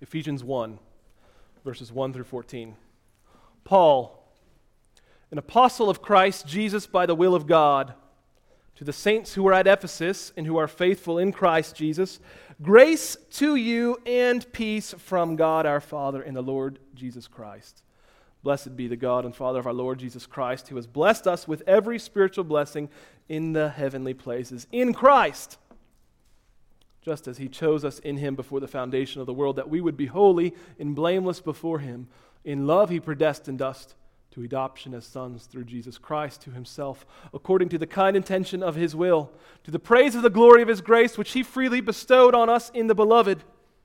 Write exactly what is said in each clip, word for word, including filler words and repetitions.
Ephesians one, verses one through fourteen. Paul, an apostle of Christ Jesus by the will of God, to the saints who are at Ephesus and who are faithful in Christ Jesus, grace to you and peace from God our Father and the Lord Jesus Christ. Blessed be the God and Father of our Lord Jesus Christ, who has blessed us with every spiritual blessing in the heavenly places in Christ, just as he chose us in him before the foundation of the world, that we would be holy and blameless before him. In love he predestined us to adoption as sons through Jesus Christ to himself, according to the kind intention of his will, to the praise of the glory of his grace, which he freely bestowed on us in the Beloved.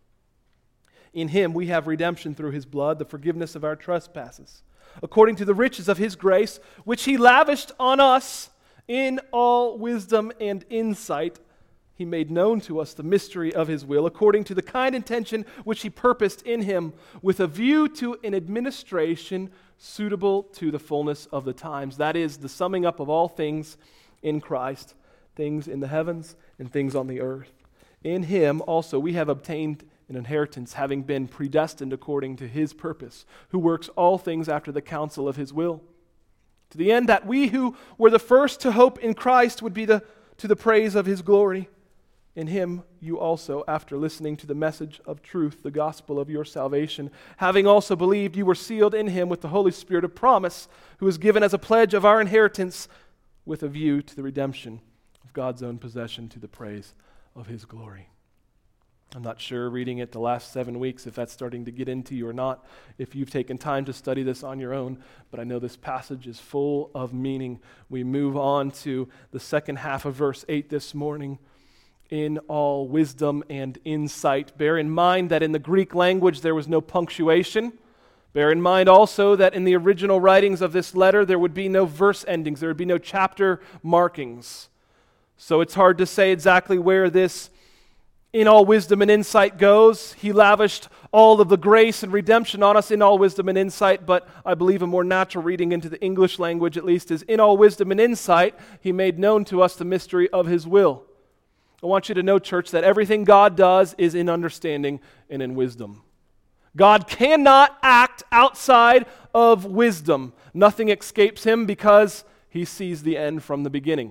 In him we have redemption through his blood, the forgiveness of our trespasses, according to the riches of his grace, which he lavished on us in all wisdom and insight. He made known to us the mystery of his will, according to the kind intention which he purposed in him, with a view to an administration suitable to the fullness of the times. That is, the summing up of all things in Christ, things in the heavens and things on the earth. In him also we have obtained an inheritance, having been predestined according to his purpose, who works all things after the counsel of his will, to the end that we who were the first to hope in Christ would be the, to the praise of his glory. In him you also, after listening to the message of truth, the gospel of your salvation, having also believed, you were sealed in him with the Holy Spirit of promise, who is given as a pledge of our inheritance, with a view to the redemption of God's own possession, to the praise of his glory. I'm not sure, reading it the last seven weeks, if that's starting to get into you or not, if you've taken time to study this on your own, but I know this passage is full of meaning. We move on to the second half of verse eight this morning. In all wisdom and insight. Bear in mind that in the Greek language there was no punctuation. Bear in mind also that in the original writings of this letter there would be no verse endings, there would be no chapter markings. So it's hard to say exactly where this in all wisdom and insight goes. He lavished all of the grace and redemption on us in all wisdom and insight, but I believe a more natural reading into the English language at least is in all wisdom and insight, he made known to us the mystery of his will. I want you to know, church, that everything God does is in understanding and in wisdom. God cannot act outside of wisdom. Nothing escapes him because he sees the end from the beginning.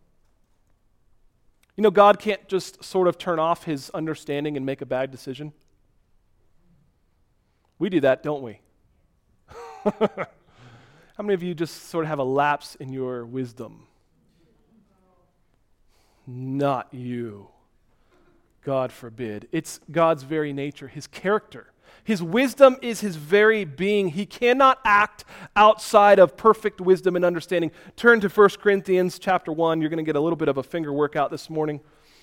You know, God can't just sort of turn off his understanding and make a bad decision. We do that, don't we? How many of you just sort of have a lapse in your wisdom? Not you. God forbid. It's God's very nature, his character. His wisdom is his very being. He cannot act outside of perfect wisdom and understanding. Turn to First Corinthians chapter one. You're going to get a little bit of a finger workout this morning.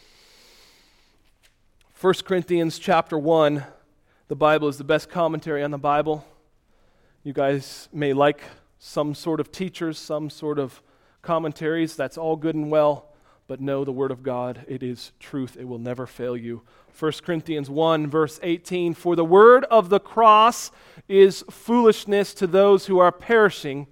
First Corinthians chapter one. The Bible is the best commentary on the Bible. You guys may like some sort of teachers, some sort of commentaries. That's all good and well. But know the Word of God, it is truth, it will never fail you. First Corinthians one, verse eighteen, for the word of the cross is foolishness to those who are perishing,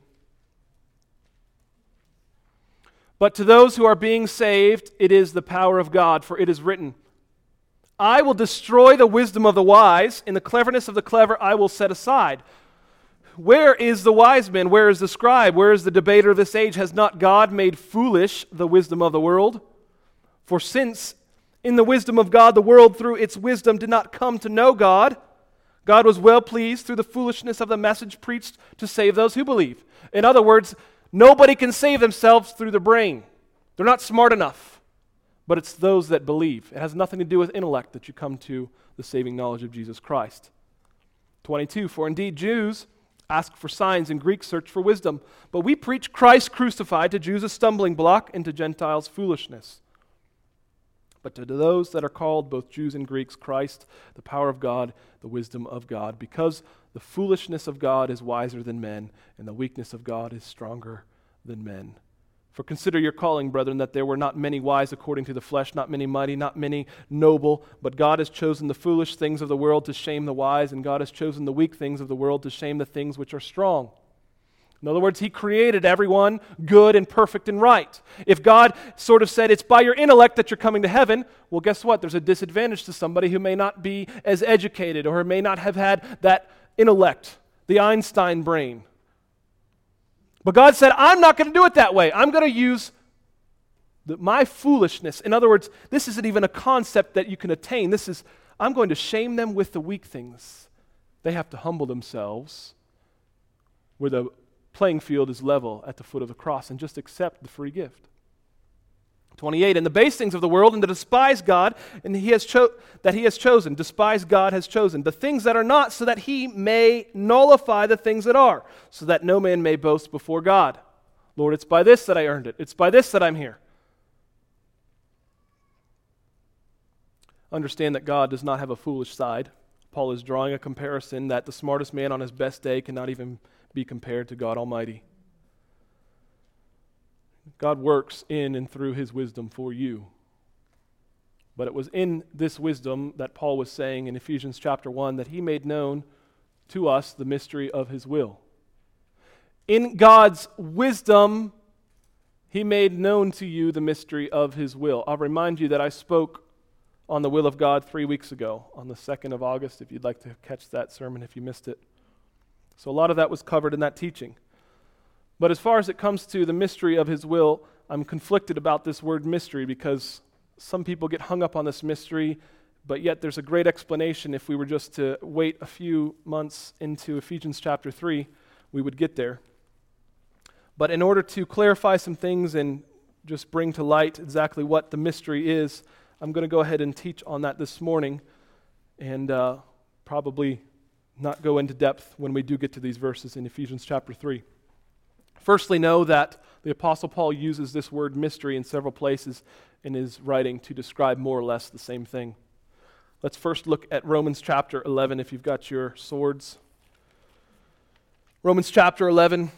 but to those who are being saved, it is the power of God, for it is written, I will destroy the wisdom of the wise, and the cleverness of the clever I will set aside. Where is the wise man? Where is the scribe? Where is the debater of this age? Has not God made foolish the wisdom of the world? For since in the wisdom of God the world through its wisdom did not come to know God, God was well pleased through the foolishness of the message preached to save those who believe. In other words, nobody can save themselves through their brain. They're not smart enough. But it's those that believe. It has nothing to do with intellect that you come to the saving knowledge of Jesus Christ. twenty-two, for indeed Jews ask for signs, and Greeks search for wisdom. But we preach Christ crucified, to Jews a stumbling block, and to Gentiles foolishness. But to those that are called, both Jews and Greeks, Christ, the power of God, the wisdom of God. Because the foolishness of God is wiser than men, and the weakness of God is stronger than men. For consider your calling, brethren, that there were not many wise according to the flesh, not many mighty, not many noble, but God has chosen the foolish things of the world to shame the wise, and God has chosen the weak things of the world to shame the things which are strong. In other words, he created everyone good and perfect and right. If God sort of said it's by your intellect that you're coming to heaven, well, guess what? There's a disadvantage to somebody who may not be as educated or may not have had that intellect, the Einstein brain. But God said, I'm not going to do it that way. I'm going to use the, my foolishness. In other words, this isn't even a concept that you can attain. This is, I'm going to shame them with the weak things. They have to humble themselves where the playing field is level at the foot of the cross and just accept the free gift. twenty-eight, and the base things of the world and to despise God and he has cho- that he has chosen, despise God has chosen, the things that are not, so that he may nullify the things that are, so that no man may boast before God. Lord, it's by this that I earned it. It's by this that I'm here. Understand that God does not have a foolish side. Paul is drawing a comparison that the smartest man on his best day cannot even be compared to God Almighty. God works in and through his wisdom for you. But it was in this wisdom that Paul was saying in Ephesians chapter one that he made known to us the mystery of his will. In God's wisdom, he made known to you the mystery of his will. I'll remind you that I spoke on the will of God three weeks ago, on the second of August, if you'd like to catch that sermon if you missed it. So a lot of that was covered in that teaching. But as far as it comes to the mystery of his will, I'm conflicted about this word mystery because some people get hung up on this mystery, but yet there's a great explanation. If we were just to wait a few months into Ephesians chapter three, we would get there. But in order to clarify some things and just bring to light exactly what the mystery is, I'm going to go ahead and teach on that this morning and uh, probably not go into depth when we do get to these verses in Ephesians chapter three. Firstly, know that the Apostle Paul uses this word mystery in several places in his writing to describe more or less the same thing. Let's first look at Romans chapter eleven, if you've got your swords. Romans chapter eleven,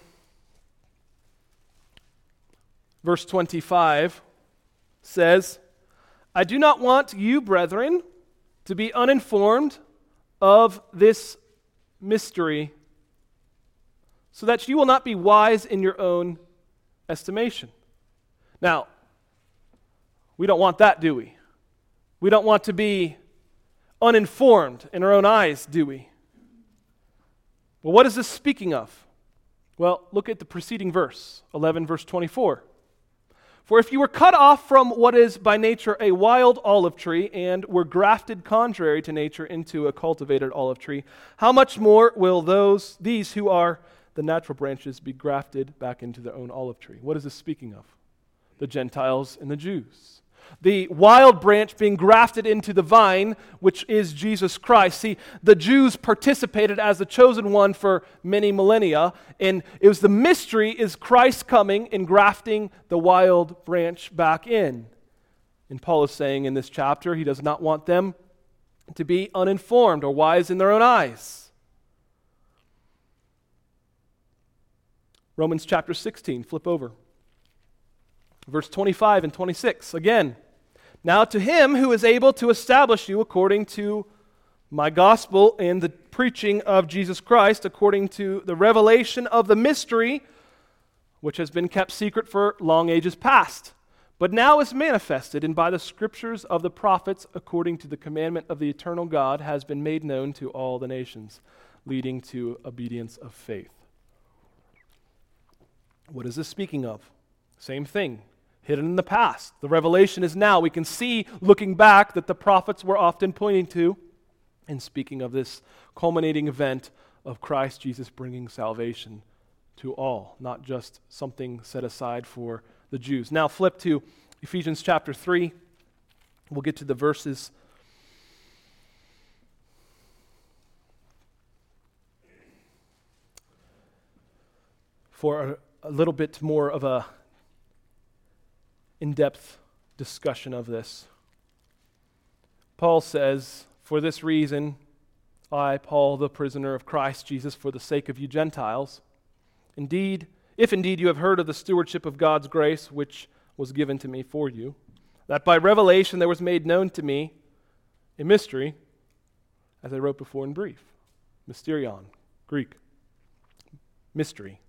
verse twenty-five says, I do not want you, brethren, to be uninformed of this mystery, so that you will not be wise in your own estimation. Now, we don't want that, do we? We don't want to be uninformed in our own eyes, do we? Well, what is this speaking of? Well, look at the preceding verse, eleven, verse twenty-four. For if you were cut off from what is by nature a wild olive tree and were grafted contrary to nature into a cultivated olive tree, how much more will those these who are the natural branches be grafted back into their own olive tree? What is this speaking of? The Gentiles and the Jews. The wild branch being grafted into the vine, which is Jesus Christ. See, the Jews participated as the chosen one for many millennia, and it was the mystery is Christ coming and grafting the wild branch back in. And Paul is saying in this chapter, he does not want them to be uninformed or wise in their own eyes. Romans chapter sixteen, flip over. Verse twenty-five and twenty-six, again. Now to him who is able to establish you according to my gospel and the preaching of Jesus Christ, according to the revelation of the mystery, which has been kept secret for long ages past, but now is manifested, and by the scriptures of the prophets, according to the commandment of the eternal God, has been made known to all the nations, leading to obedience of faith. What is this speaking of? Same thing. Hidden in the past. The revelation is now. We can see, looking back, that the prophets were often pointing to and speaking of this culminating event of Christ Jesus bringing salvation to all, not just something set aside for the Jews. Now flip to Ephesians chapter three. We'll get to the verses. For a, a little bit more of a in-depth discussion of this. Paul says, for this reason, I, Paul, the prisoner of Christ Jesus, for the sake of you Gentiles, indeed, if indeed you have heard of the stewardship of God's grace, which was given to me for you, that by revelation there was made known to me a mystery, as I wrote before in brief. Mysterion, Greek. Mystery.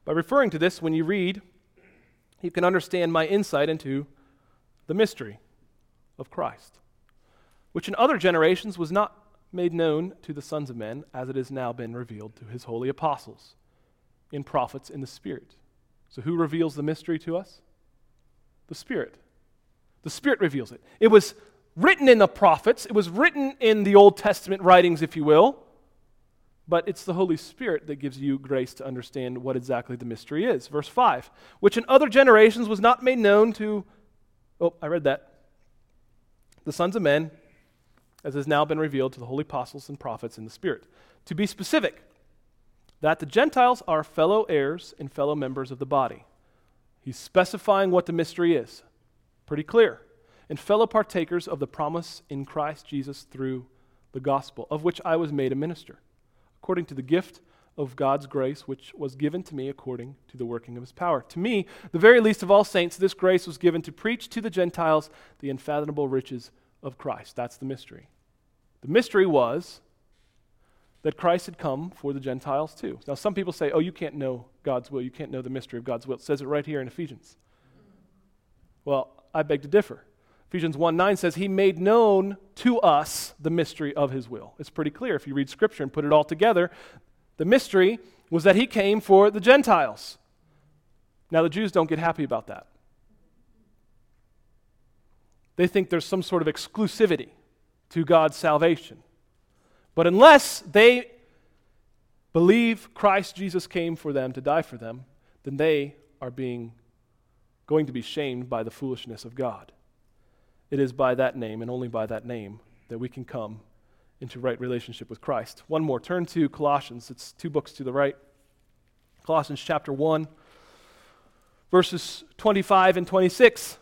By referring to this, when you read, you can understand my insight into the mystery of Christ, which in other generations was not made known to the sons of men, as it has now been revealed to his holy apostles, in prophets, in the Spirit. So who reveals the mystery to us? The Spirit. The Spirit reveals it. It was written in the prophets, it was written in the Old Testament writings, if you will, but it's the Holy Spirit that gives you grace to understand what exactly the mystery is. Verse five, which in other generations was not made known to, oh, I read that, the sons of men, as has now been revealed to the holy apostles and prophets in the Spirit. To be specific, that the Gentiles are fellow heirs and fellow members of the body. He's specifying what the mystery is. Pretty clear. And fellow partakers of the promise in Christ Jesus through the gospel, of which I was made a minister, according to the gift of God's grace, which was given to me according to the working of his power. To me, the very least of all saints, this grace was given to preach to the Gentiles the unfathomable riches of Christ. That's the mystery. The mystery was that Christ had come for the Gentiles too. Now some people say, oh, you can't know God's will. You can't know the mystery of God's will. It says it right here in Ephesians. Well, I beg to differ. Ephesians one nine says he made known to us the mystery of his will. It's pretty clear if you read Scripture and put it all together. The mystery was that he came for the Gentiles. Now the Jews don't get happy about that. They think there's some sort of exclusivity to God's salvation. But unless they believe Christ Jesus came for them to die for them, then they are being going to be shamed by the foolishness of God. It is by that name and only by that name that we can come into right relationship with Christ. One more. Turn to Colossians. It's two books to the right. Colossians chapter one, verses twenty-five and twenty-six.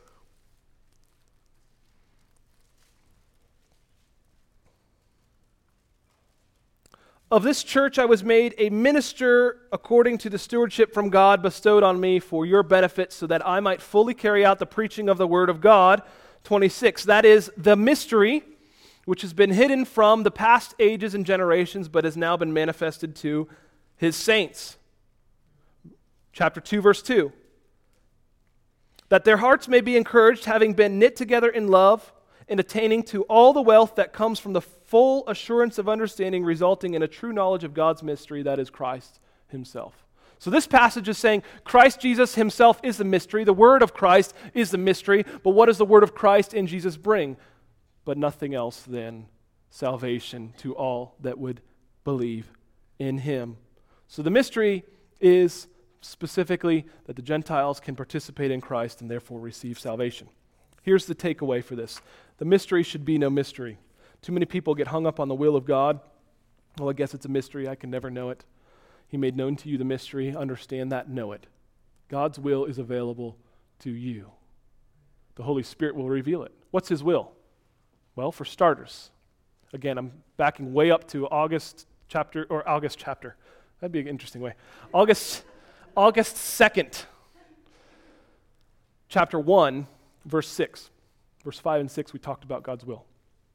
Of this church I was made a minister according to the stewardship from God bestowed on me for your benefit, so that I might fully carry out the preaching of the word of God. twenty-six, that is the mystery which has been hidden from the past ages and generations, but has now been manifested to his saints. Chapter two, verse two. That their hearts may be encouraged, having been knit together in love, and attaining to all the wealth that comes from the full assurance of understanding, resulting in a true knowledge of God's mystery, that is Christ himself. So this passage is saying Christ Jesus himself is the mystery. The word of Christ is the mystery. But what does the word of Christ in Jesus bring? But nothing else than salvation to all that would believe in him. So the mystery is specifically that the Gentiles can participate in Christ and therefore receive salvation. Here's the takeaway for this. The mystery should be no mystery. Too many people get hung up on the will of God. Well, I guess it's a mystery. I can never know it. He made known to you the mystery. Understand that. Know it. God's will is available to you. The Holy Spirit will reveal it. What's his will? Well, for starters, again, I'm backing way up to August chapter, or August chapter. That'd be an interesting way. August, August second, chapter one, verse six. Verse five and six, we talked about God's will.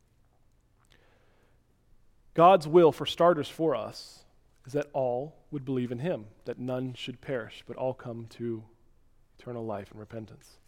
God's will, for starters, for us, is that all would believe in him, that none should perish, but all come to eternal life and repentance.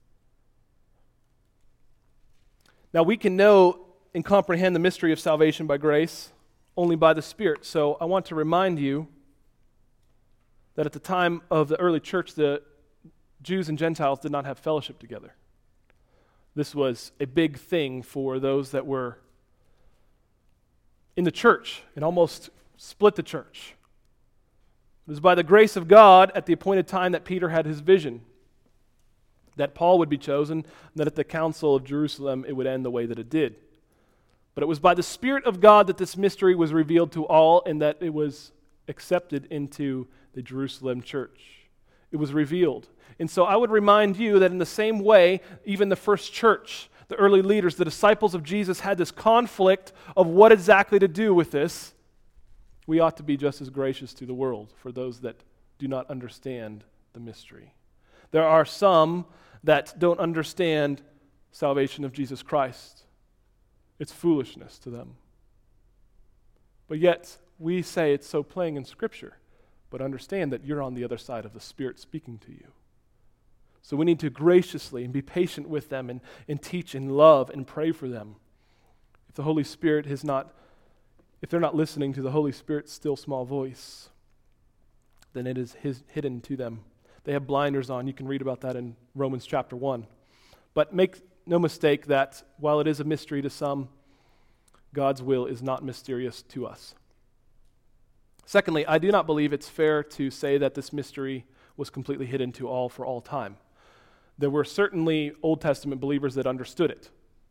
Now, we can know and comprehend the mystery of salvation by grace only by the Spirit. So I want to remind you that at the time of the early church, the Jews and Gentiles did not have fellowship together. This was a big thing for those that were in the church. It almost split the church. It was by the grace of God at the appointed time that Peter had his vision, that Paul would be chosen, and that at the council of Jerusalem it would end the way that it did. But it was by the Spirit of God that this mystery was revealed to all and that it was accepted into the Jerusalem church. It was revealed. And so I would remind you that in the same way, even the first church, the early leaders, the disciples of Jesus had this conflict of what exactly to do with this. We ought to be just as gracious to the world for those that do not understand the mystery. There are some that don't understand salvation of Jesus Christ. It's foolishness to them. But yet, we say it's so plain in Scripture. but understand that you're on the other side of the Spirit speaking to you. So we need to graciously and be patient with them and, and teach and love and pray for them. If the Holy Spirit has not, if they're not listening to the Holy Spirit's still small voice, then it is his, hidden to them. They have blinders on. You can read about that in Romans chapter one. But make no mistake that while it is a mystery to some, God's will is not mysterious to us. Secondly, I do not believe it's fair to say that this mystery was completely hidden to all for all time. There were certainly Old Testament believers that understood it.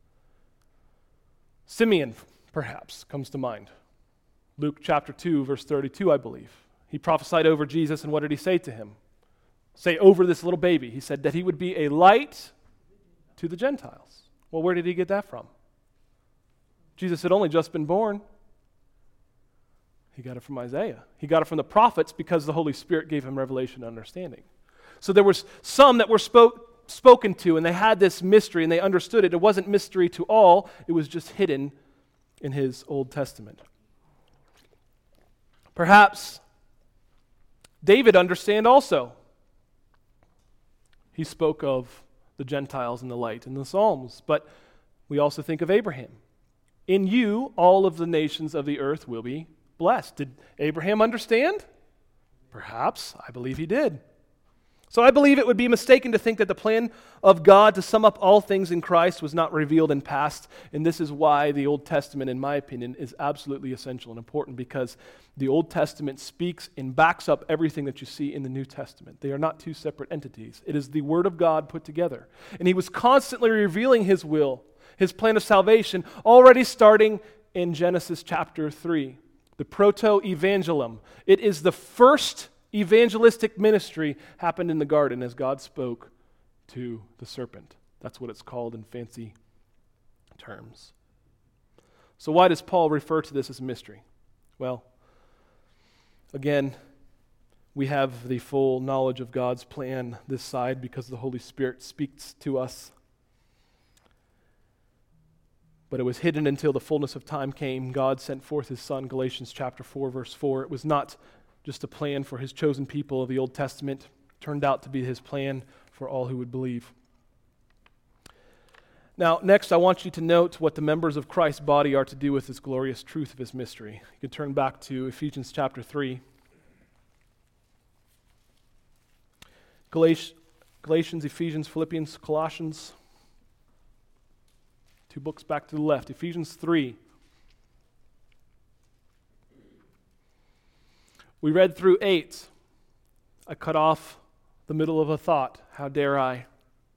Simeon, perhaps, comes to mind. Luke chapter two, verse thirty-two, I believe. He prophesied over Jesus, and what did he say to him? Say over this little baby. He said that he would be a light to the Gentiles. Well, where did he get that from? Jesus had only just been born. He got it from Isaiah. He got it from the prophets because the Holy Spirit gave him revelation and understanding. So there was some that were spoke, spoken to, and they had this mystery, and they understood it. It wasn't mystery to all. It was just hidden in his Old Testament. Perhaps David understand also. He spoke of the Gentiles and the light in the Psalms, but we also think of Abraham. In you, all of the nations of the earth will be blessed. Did Abraham understand? Perhaps. I believe he did. So I believe it would be mistaken to think that the plan of God to sum up all things in Christ was not revealed in past, and this is why the Old Testament, in my opinion, is absolutely essential and important, because the Old Testament speaks and backs up everything that you see in the New Testament. They are not two separate entities. It is the Word of God put together. And he was constantly revealing his will, his plan of salvation, already starting in Genesis chapter three. The proto-evangelum. It is the first evangelistic ministry happened in the garden as God spoke to the serpent. That's what it's called in fancy terms. So why does Paul refer to this as a mystery? Well, again, we have the full knowledge of God's plan this side because the Holy Spirit speaks to us. But it was hidden until the fullness of time came. God sent forth his Son, Galatians chapter four, verse four. It was not just a plan for his chosen people of the Old Testament. It turned out to be his plan for all who would believe. Now, next, I want you to note what the members of Christ's body are to do with this glorious truth of his mystery. You can turn back to Ephesians chapter three. Galatians, Galatians, Ephesians, Philippians, Colossians. Two books back to the left. Ephesians three. We read through eight. I cut off the middle of a thought. How dare I?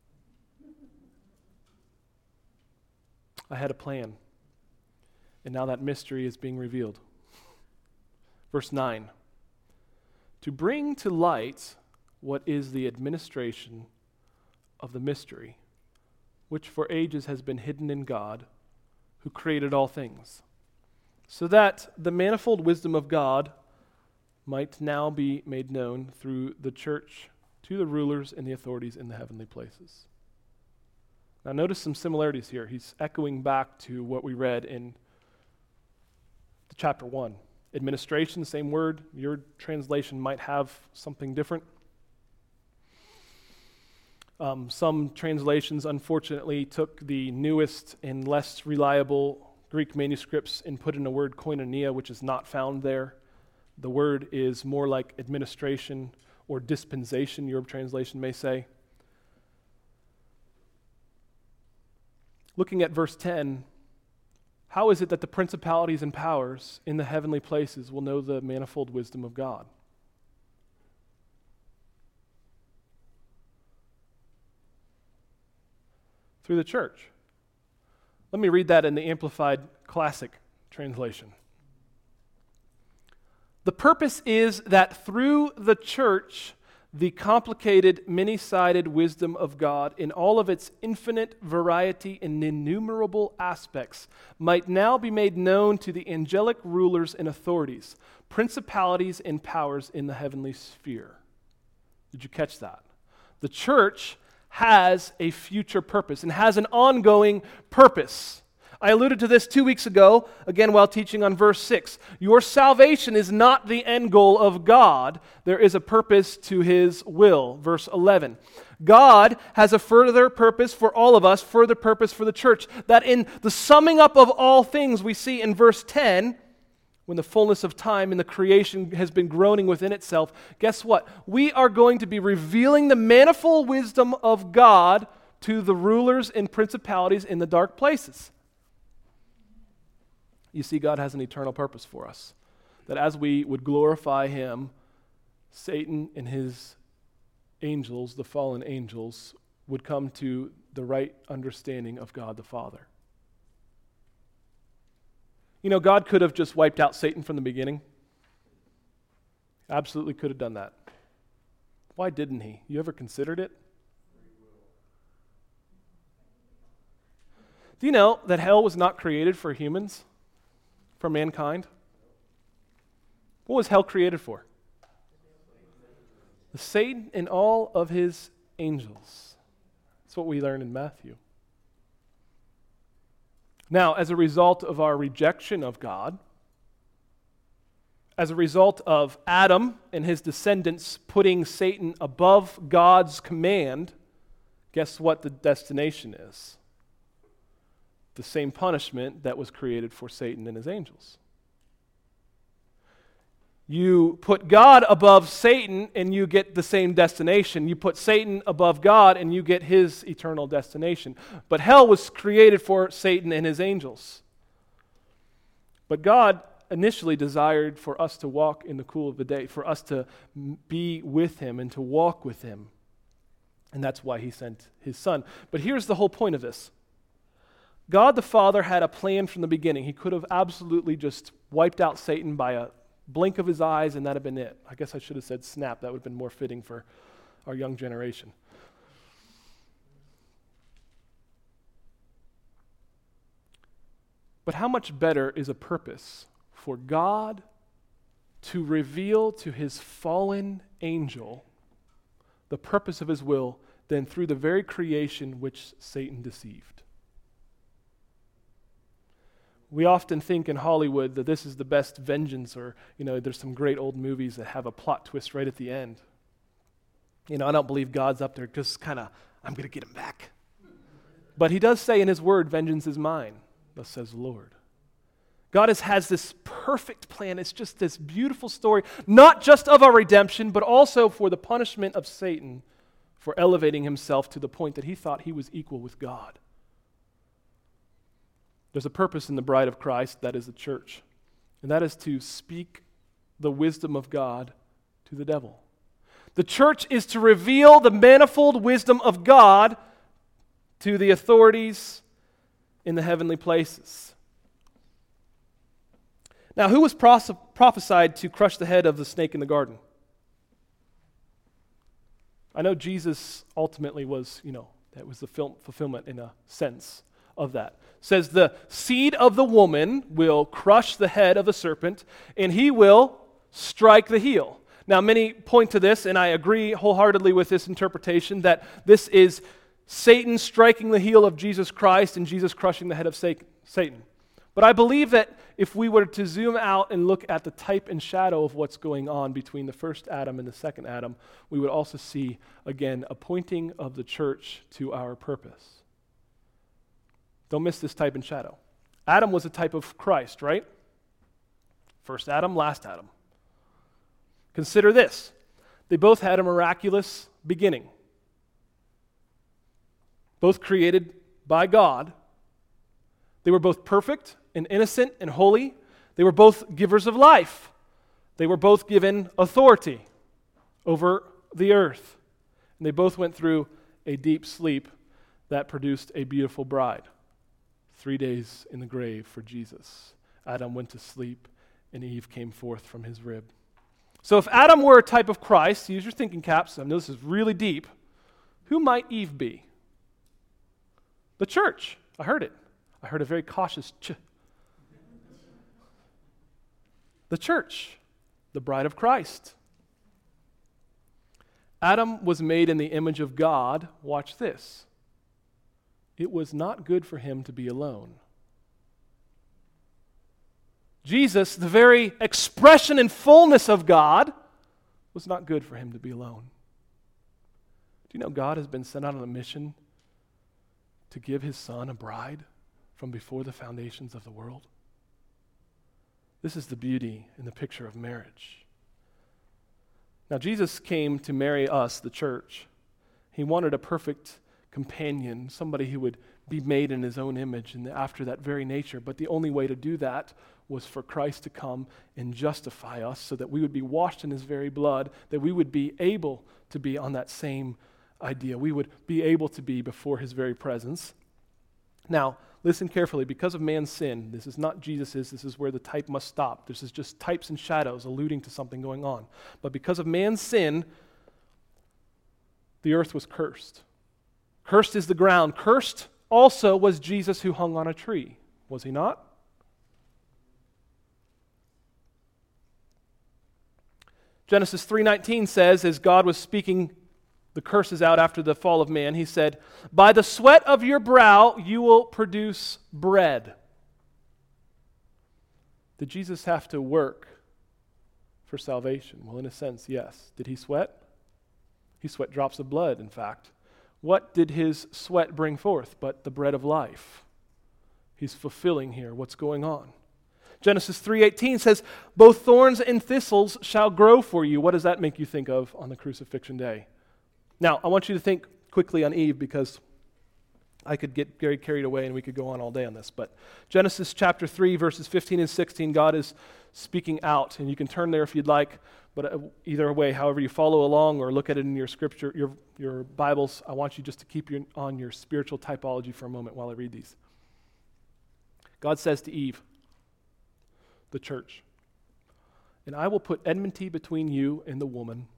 I had a plan. And now that mystery is being revealed. Verse nine. To bring to light what is the administration of the mystery, which for ages has been hidden in God, who created all things, so that the manifold wisdom of God might now be made known through the church to the rulers and the authorities in the heavenly places. Now notice some similarities here. He's echoing back to what we read in chapter one. Administration, same word. Your translation might have something different. Um, some translations, unfortunately, took the newest and less reliable Greek manuscripts and put in a word koinonia, which is not found there. The word is more like administration or dispensation, your translation may say. Looking at verse ten, how is it that the principalities and powers in the heavenly places will know the manifold wisdom of God? Through the church. Let me read that in the Amplified Classic translation. The purpose is that through the church, the complicated, many-sided wisdom of God in all of its infinite variety and innumerable aspects might now be made known to the angelic rulers and authorities, principalities and powers in the heavenly sphere. Did you catch that? The church has a future purpose and has an ongoing purpose. I alluded to this two weeks ago, again while teaching on verse six. Your salvation is not the end goal of God. There is a purpose to His will. Verse eleven. God has a further purpose for all of us, further purpose for the church, that in the summing up of all things we see in verse ten, when the fullness of time in the creation has been groaning within itself, guess what? We are going to be revealing the manifold wisdom of God to the rulers and principalities in the dark places. You see, God has an eternal purpose for us, that as we would glorify Him, Satan and his angels, the fallen angels, would come to the right understanding of God the Father. You know, God could have just wiped out Satan from the beginning. Absolutely could have done that. Why didn't He? You ever considered it? Do you know that hell was not created for humans? For mankind? What was hell created for? The Satan and all of his angels. That's what we learn in Matthew. Now, as a result of our rejection of God, as a result of Adam and his descendants putting Satan above God's command, guess what the destination is? The same punishment that was created for Satan and his angels. You put God above Satan and you get the same destination. You put Satan above God and you get his eternal destination. But hell was created for Satan and his angels. But God initially desired for us to walk in the cool of the day, for us to be with Him and to walk with Him. And that's why He sent His Son. But here's the whole point of this. God the Father had a plan from the beginning. He could have absolutely just wiped out Satan by a blink of His eyes and that'd have been it. I guess I should have said snap. That would have been more fitting for our young generation. But how much better is a purpose for God to reveal to His fallen angel the purpose of His will than through the very creation which Satan deceived? We often think in Hollywood that this is the best vengeance, or, you know, there's some great old movies that have a plot twist right at the end. You know, I don't believe God's up there just kind of, I'm going to get him back. But He does say in His word, vengeance is mine, thus says the Lord. God has, has this perfect plan. It's just this beautiful story, not just of our redemption, but also for the punishment of Satan for elevating himself to the point that he thought he was equal with God. There's a purpose in the bride of Christ, that is the church, and that is to speak the wisdom of God to the devil. The church is to reveal the manifold wisdom of God to the authorities in the heavenly places. Now, who was pros- prophesied to crush the head of the snake in the garden? I know Jesus ultimately was, you know, that was the fulfillment in a sense of that. Says the seed of the woman will crush the head of the serpent, and he will strike the heel. Now, many point to this, and I agree wholeheartedly with this interpretation, that this is Satan striking the heel of Jesus Christ and Jesus crushing the head of Satan. But I believe that if we were to zoom out and look at the type and shadow of what's going on between the first Adam and the second Adam, we would also see, again, a pointing of the church to our purpose. Don't miss this type and shadow. Adam was a type of Christ, right? First Adam, last Adam. Consider this. They both had a miraculous beginning. Both created by God. They were both perfect and innocent and holy. They were both givers of life. They were both given authority over the earth. And they both went through a deep sleep that produced a beautiful bride. Three days in the grave for Jesus. Adam went to sleep, and Eve came forth from his rib. So if Adam were a type of Christ, use your thinking caps, I know this is really deep, who might Eve be? The church. I heard it. I heard a very cautious ch. The church, the bride of Christ. Adam was made in the image of God. Watch this. It was not good for him to be alone. Jesus, the very expression and fullness of God, was not good for him to be alone. Do you know God has been sent out on a mission to give his Son a bride from before the foundations of the world? This is the beauty and the picture of marriage. Now, Jesus came to marry us, the church. He wanted a perfect companion, somebody who would be made in his own image and after that very nature. But the only way to do that was for Christ to come and justify us so that we would be washed in his very blood, that we would be able to be on that same idea. We would be able to be before his very presence. Now, listen carefully. Because of man's sin, this is not Jesus's, this is where the type must stop. This is just types and shadows alluding to something going on. But because of man's sin, the earth was cursed. Cursed is the ground. Cursed also was Jesus who hung on a tree. Was he not? Genesis three nineteen says, as God was speaking the curses out after the fall of man, he said, "By the sweat of your brow you will produce bread." Did Jesus have to work for salvation? Well, in a sense, yes. Did he sweat? He sweat drops of blood, in fact. What did his sweat bring forth but the bread of life? He's fulfilling here what's going on. Genesis three eighteen says, "Both thorns and thistles shall grow for you." What does that make you think of on the crucifixion day? Now, I want you to think quickly on Eve because I could get very carried away and we could go on all day on this. But Genesis chapter three, verses fifteen and sixteen, God is speaking out. And you can turn there if you'd like. But either way, however you follow along or look at it in your scripture, your, your Bibles, I want you just to keep your, on your spiritual typology for a moment while I read these. God says to Eve, the church, "And I will put enmity between you and the woman."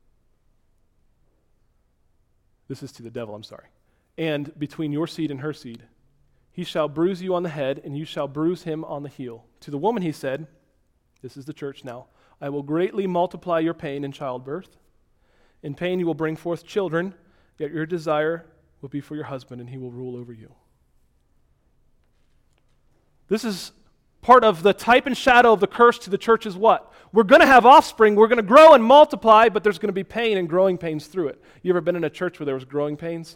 This is to the devil, I'm sorry. "And between your seed and her seed. He shall bruise you on the head, and you shall bruise him on the heel. To the woman he said," this is the church now, "I will greatly multiply your pain in childbirth. In pain you will bring forth children, yet your desire will be for your husband, and he will rule over you." This is part of the type and shadow of the curse to the church is what? We're going to have offspring, we're going to grow and multiply, but there's going to be pain and growing pains through it. You ever been in a church where there was growing pains?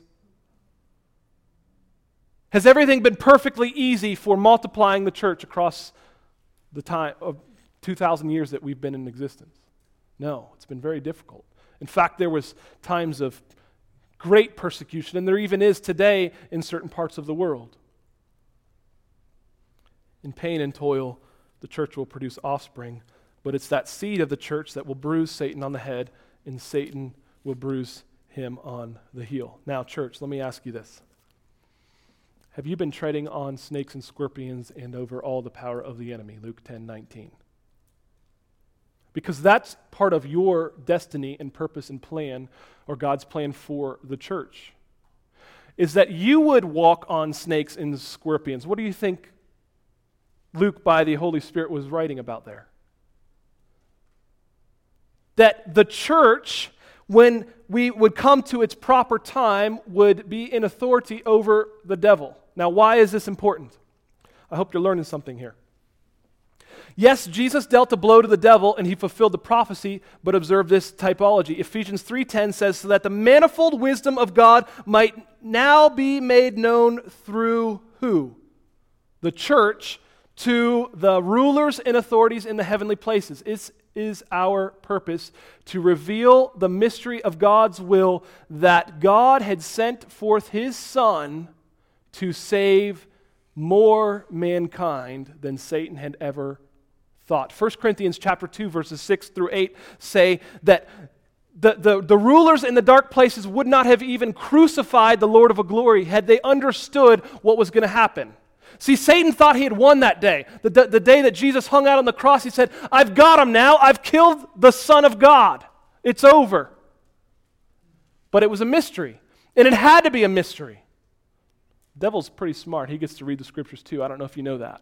Has everything been perfectly easy for multiplying the church across the time of two thousand years that we've been in existence? No, it's been very difficult. In fact, there was times of great persecution, and there even is today in certain parts of the world. In pain and toil, the church will produce offspring, but it's that seed of the church that will bruise Satan on the head, and Satan will bruise him on the heel. Now, church, let me ask you this. Have you been treading on snakes and scorpions and over all the power of the enemy? Luke ten nineteen. Because that's part of your destiny and purpose and plan, or God's plan for the church, is that you would walk on snakes and scorpions. What do you think Luke, by the Holy Spirit, was writing about there? That the church, when we would come to its proper time, would be in authority over the devil. Now, why is this important? I hope you're learning something here. Yes, Jesus dealt a blow to the devil and he fulfilled the prophecy, but observe this typology. Ephesians three ten says, "So that the manifold wisdom of God might now be made known through" who? The church, to the rulers and authorities in the heavenly places. It is our purpose to reveal the mystery of God's will, that God had sent forth his Son to save more mankind than Satan had ever thought. First Corinthians chapter two, verses six through eight say that the, the, the rulers in the dark places would not have even crucified the Lord of glory had they understood what was going to happen. See, Satan thought he had won that day. The, the, the day that Jesus hung out on the cross, he said, "I've got him now. I've killed the Son of God. It's over." But it was a mystery, and it had to be a mystery. The devil's pretty smart. He gets to read the scriptures too. I don't know if you know that.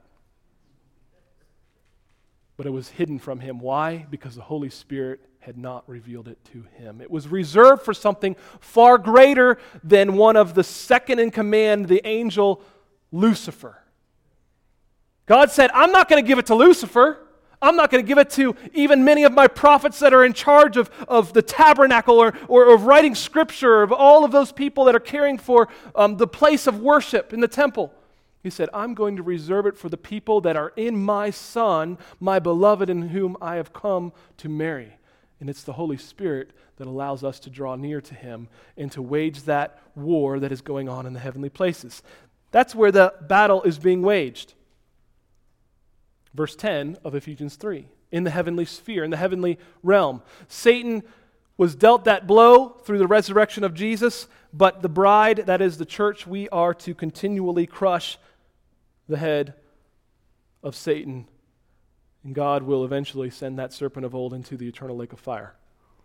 But it was hidden from him. Why? Because the Holy Spirit had not revealed it to him. It was reserved for something far greater than one of the second in command, the angel Lucifer. God said, I'm not going to give it to Lucifer. I'm not going to give it to even many of my prophets that are in charge of, of the tabernacle or, or of writing scripture, of all of those people that are caring for um, the place of worship in the temple. He said, I'm going to reserve it for the people that are in my Son, my beloved, in whom I have come to marry. And it's the Holy Spirit that allows us to draw near to him and to wage that war that is going on in the heavenly places. That's where the battle is being waged. Verse ten of Ephesians three, in the heavenly sphere, in the heavenly realm. Satan was dealt that blow through the resurrection of Jesus, but the bride, that is the church, we are to continually crush the head of Satan, and God will eventually send that serpent of old into the eternal lake of fire.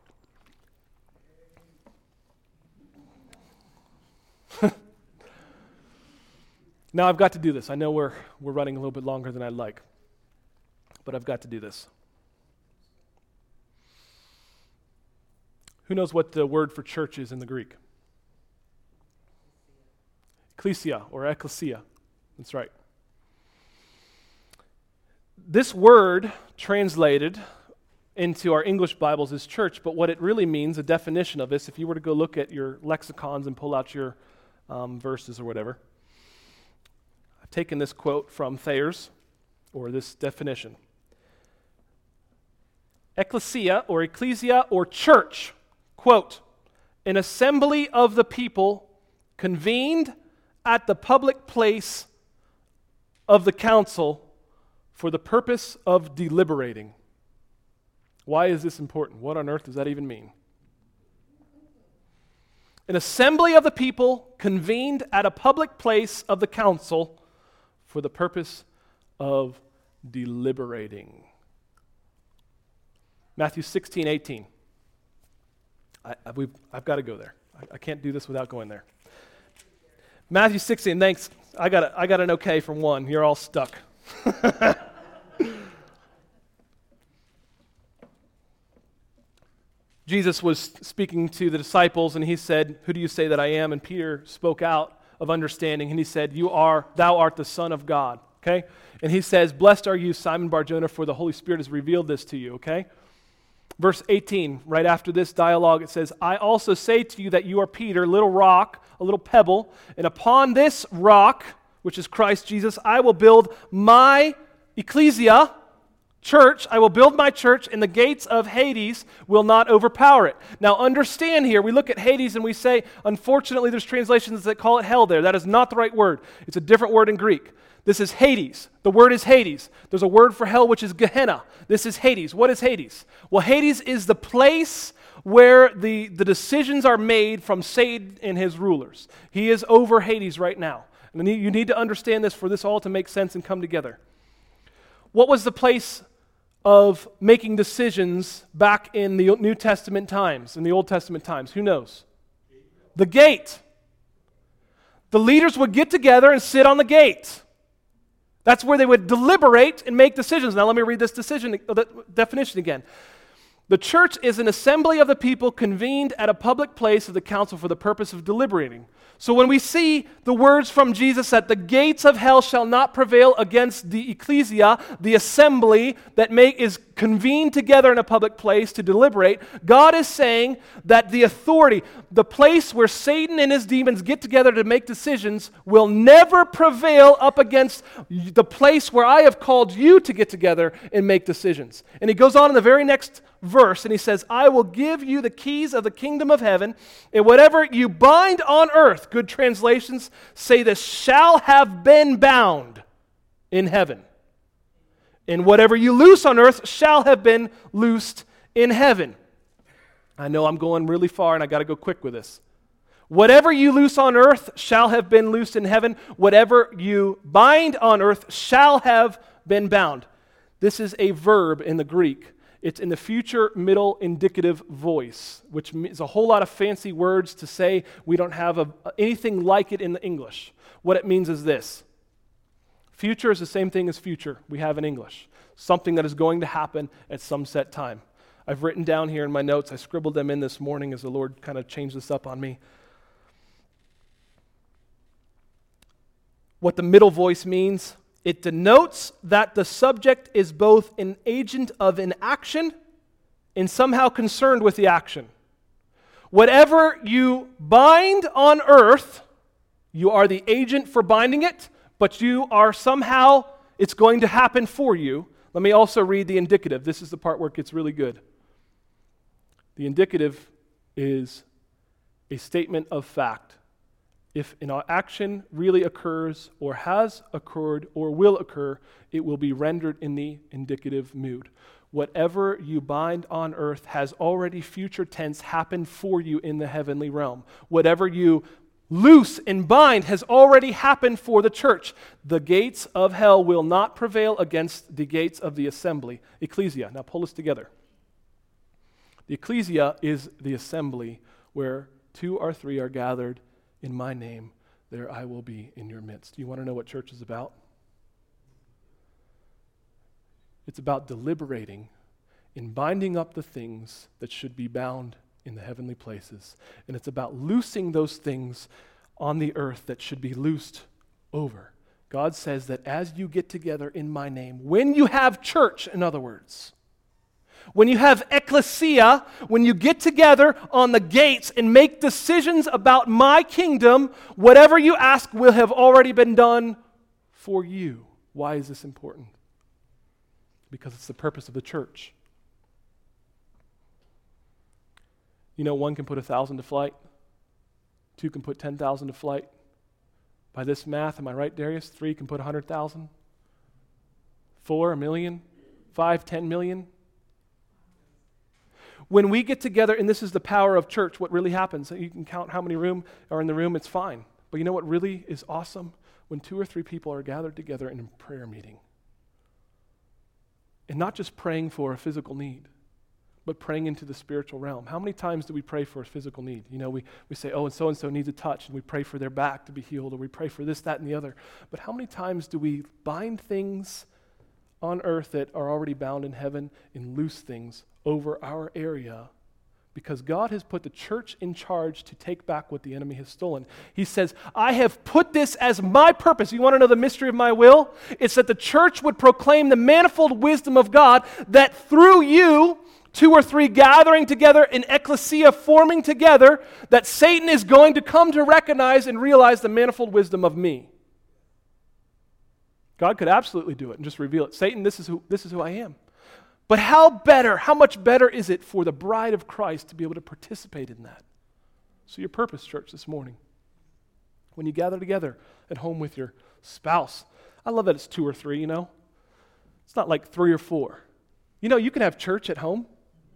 Now I've got to do this. I know we're we're running a little bit longer than I'd like, but I've got to do this. Who knows what the word for church is in the Greek? Ecclesia or ecclesia. That's right. This word translated into our English Bibles is church, but what it really means, a definition of this, if you were to go look at your lexicons and pull out your um, verses or whatever, I've taken this quote from Thayer's, or this definition. Ecclesia or ecclesia or church, quote, an assembly of the people convened at the public place of the council for the purpose of deliberating. Why is this important? What on earth does that even mean? An assembly of the people convened at a public place of the council for the purpose of deliberating. Matthew sixteen, eighteen. I, I, we've, I've got to go there. I, I can't do this without going there. Matthew sixteen, thanks. I got, a, I got an okay from one. You're all stuck. Jesus was speaking to the disciples, and he said, who do you say that I am? And Peter spoke out of understanding, and he said, you are, thou art the Son of God, okay? And he says, blessed are you, Simon Bar-Jonah, for the Holy Spirit has revealed this to you, okay? Verse eighteen, right after this dialogue, it says, I also say to you that you are Peter, little rock, a little pebble, and upon this rock, which is Christ Jesus, I will build my ecclesia, church, I will build my church, and the gates of Hades will not overpower it. Now understand here, we look at Hades and we say, unfortunately there's translations that call it hell there. That is not the right word. It's a different word in Greek. This is Hades. The word is Hades. There's a word for hell which is Gehenna. This is Hades. What is Hades? Well, Hades is the place where the, the decisions are made from Satan and his rulers. He is over Hades right now. And you need to understand this for this all to make sense and come together. What was the place of making decisions back in the New Testament times, in the Old Testament times? Who knows? The gate. The leaders would get together and sit on the gate. That's where they would deliberate and make decisions. Now let me read this decision, the definition again. The church is an assembly of the people convened at a public place of the council for the purpose of deliberating. So when we see the words from Jesus that the gates of hell shall not prevail against the ecclesia, the assembly that make, is convened together in a public place to deliberate, God is saying that the authority, the place where Satan and his demons get together to make decisions will never prevail up against the place where I have called you to get together and make decisions. And he goes on in the very next verse and he says, I will give you the keys of the kingdom of heaven, and whatever you bind on earth, good translations say this, shall have been bound in heaven. And whatever you loose on earth shall have been loosed in heaven. I know I'm going really far and I got to go quick with this. Whatever you loose on earth shall have been loosed in heaven. Whatever you bind on earth shall have been bound. This is a verb in the Greek. It's in the future middle indicative voice, which is a whole lot of fancy words to say we don't have a, anything like it in the English. What it means is this. Future is the same thing as future we have in English. Something that is going to happen at some set time. I've written down here in my notes, I scribbled them in this morning as the Lord kind of changed this up on me. What the middle voice means It denotes that the subject is both an agent of an action and somehow concerned with the action. Whatever you bind on earth, you are the agent for binding it, but you are somehow, it's going to happen for you. Let me also read the indicative. This is the part where it gets really good. The indicative is a statement of fact. If an action really occurs or has occurred or will occur, it will be rendered in the indicative mood. Whatever you bind on earth has already, future tense, happened for you in the heavenly realm. Whatever you loose and bind has already happened for the church. The gates of hell will not prevail against the gates of the assembly. Ecclesia. Now pull this together. The ecclesia is the assembly where two or three are gathered in my name. There I will be in your midst. You want to know what church is about? It's about deliberating in binding up the things that should be bound in the heavenly places. And it's about loosing those things on the earth that should be loosed over. God says that as you get together in my name, when you have church, in other words, when you have ecclesia, when you get together on the gates and make decisions about my kingdom, whatever you ask will have already been done for you. Why is this important? Because it's the purpose of the church. You know, one can put a thousand to flight. Two can put ten thousand to flight. By this math, am I right, Darius? Three can put a hundred thousand. Four, a million. Five, ten million. When we get together, and this is the power of church, what really happens, you can count how many room are in the room, it's fine. But you know what really is awesome? When two or three people are gathered together in a prayer meeting. And not just praying for a physical need, but praying into the spiritual realm. How many times do we pray for a physical need? You know, we, we say, oh, and so-and-so needs a touch, and we pray for their back to be healed, or we pray for this, that, and the other. But how many times do we bind things on earth that are already bound in heaven and loose things over our area? Because God has put the church in charge to take back what the enemy has stolen. He says, I have put this as my purpose. You want to know the mystery of my will? It's that the church would proclaim the manifold wisdom of God, that through you, two or three gathering together in ecclesia, forming together, that Satan is going to come to recognize and realize the manifold wisdom of me. God could absolutely do it and just reveal it. Satan, this is who, this is who I am. But how better, how much better is it for the bride of Christ to be able to participate in that? So your purpose, church, this morning, when you gather together at home with your spouse, I love that it's two or three, you know. It's not like three or four. You know, you can have church at home.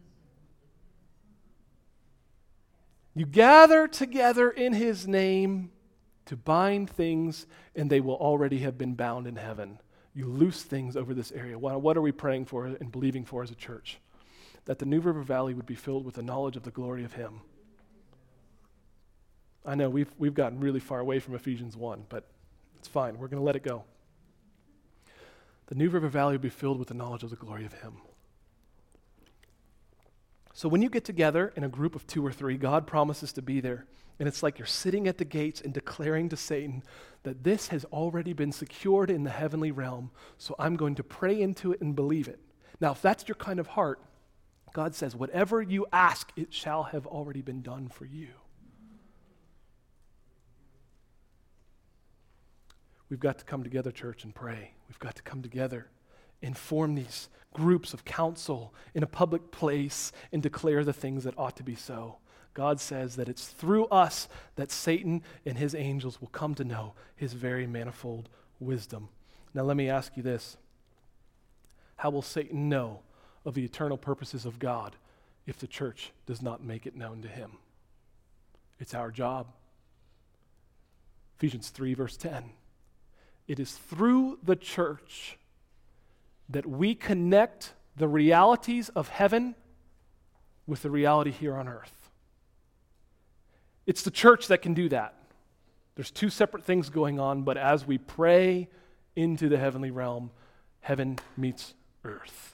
You gather together in his name to bind things, and they will already have been bound in heaven. You loose things over this area. What are we praying for and believing for as a church? That the New River Valley would be filled with the knowledge of the glory of him. I know we've, we've gotten really far away from Ephesians one, but it's fine. We're going to let it go. The New River Valley would be filled with the knowledge of the glory of him. So when you get together in a group of two or three, God promises to be there. And it's like you're sitting at the gates and declaring to Satan that this has already been secured in the heavenly realm, so I'm going to pray into it and believe it. Now, if that's your kind of heart, God says, whatever you ask, it shall have already been done for you. We've got to come together, church, and pray. We've got to come together and form these groups of counsel in a public place and declare the things that ought to be so. God says that it's through us that Satan and his angels will come to know his very manifold wisdom. Now let me ask you this. How will Satan know of the eternal purposes of God if the church does not make it known to him? It's our job. Ephesians three, verse ten. It is through the church that we connect the realities of heaven with the reality here on earth. It's the church that can do that. There's two separate things going on, but as we pray into the heavenly realm, heaven meets earth.